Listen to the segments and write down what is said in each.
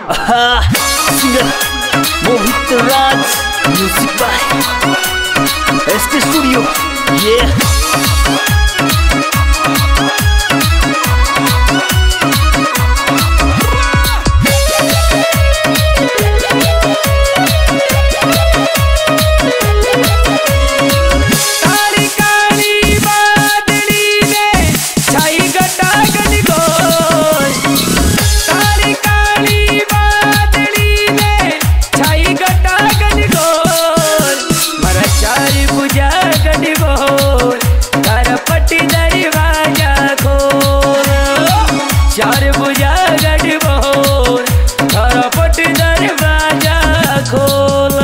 Singer Mohit Raj, music by SK Studio. चार बुझा गढ़ बोल पट दरवाजा खोल।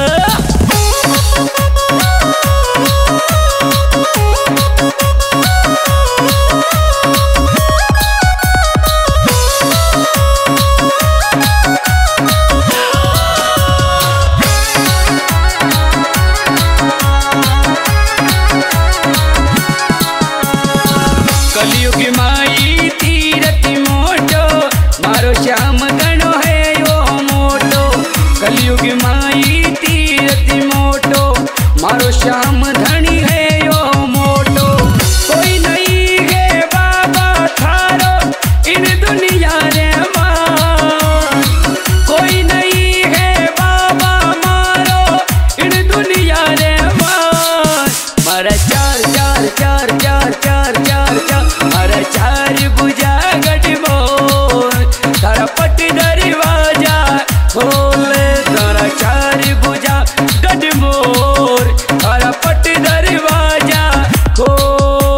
कलयुग माई तीरथ मोटो मारो श्याम गणो है यो मोटो। कलयुग माई तीरथ मोटो मारो श्याम धनी है यो मोटो। कोई नहीं है बाबा थारो इन दुनिया रे मां, कोई नहीं है बाबा मारो इन दुनिया रे मां। मारा चार चार चार चार चार चार चार मारा चार बुझा गढ़ बोल तारा पट दरवाजा खोल। तारा चार बुझा गढ़ मोर तारा पट दरवाजा खोल।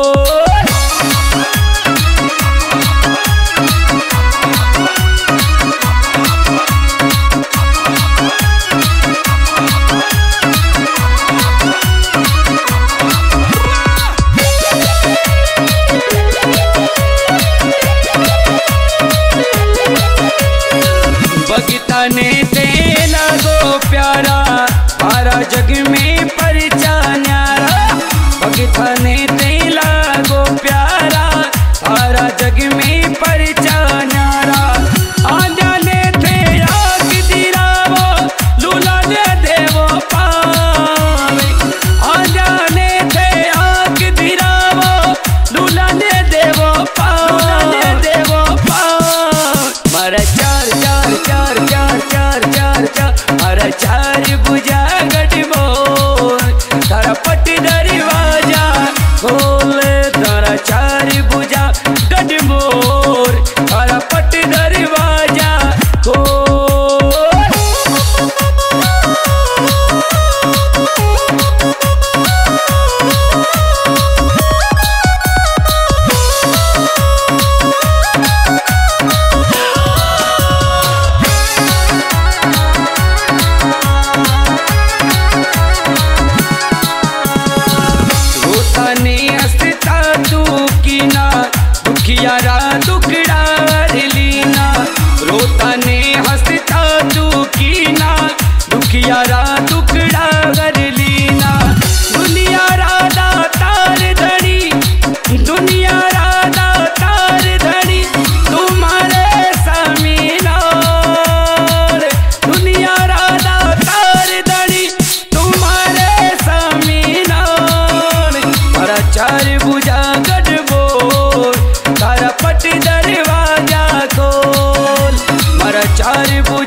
बगीता ने तेला गो प्यारा सारा जग में परिचा न्यारा। बगीता ने तेला गो प्यारा सारा जग में परिचा न्यारा। आजा ने थे आग दिरावो लूला ने देवो पावे। आजा ने थे आग दिरावो लूला ने देवो पावे देवो पावे। मारा चार चार चार चार चार चार चार मारा चार बुझा गढ़ बोल तारा पट दरवाजा खोल। तारा चार बुझा गढ़ मोर तारा पट दरवाजा खोल। ने हंसता तू कीना दुखियारा दुखड़ा लीना। रोता ने हंसता तू कीना दुखियारा दुखड़ा लीना। दुनिया राधा तार धड़ी दुनिया राधा तार धड़ी तुम्हारे समीना। दुनिया राधा तार धड़ी तुम्हारे समीना। चार बुझा गढ़ बोल तारा पट दरवाजा खोल। मारा चार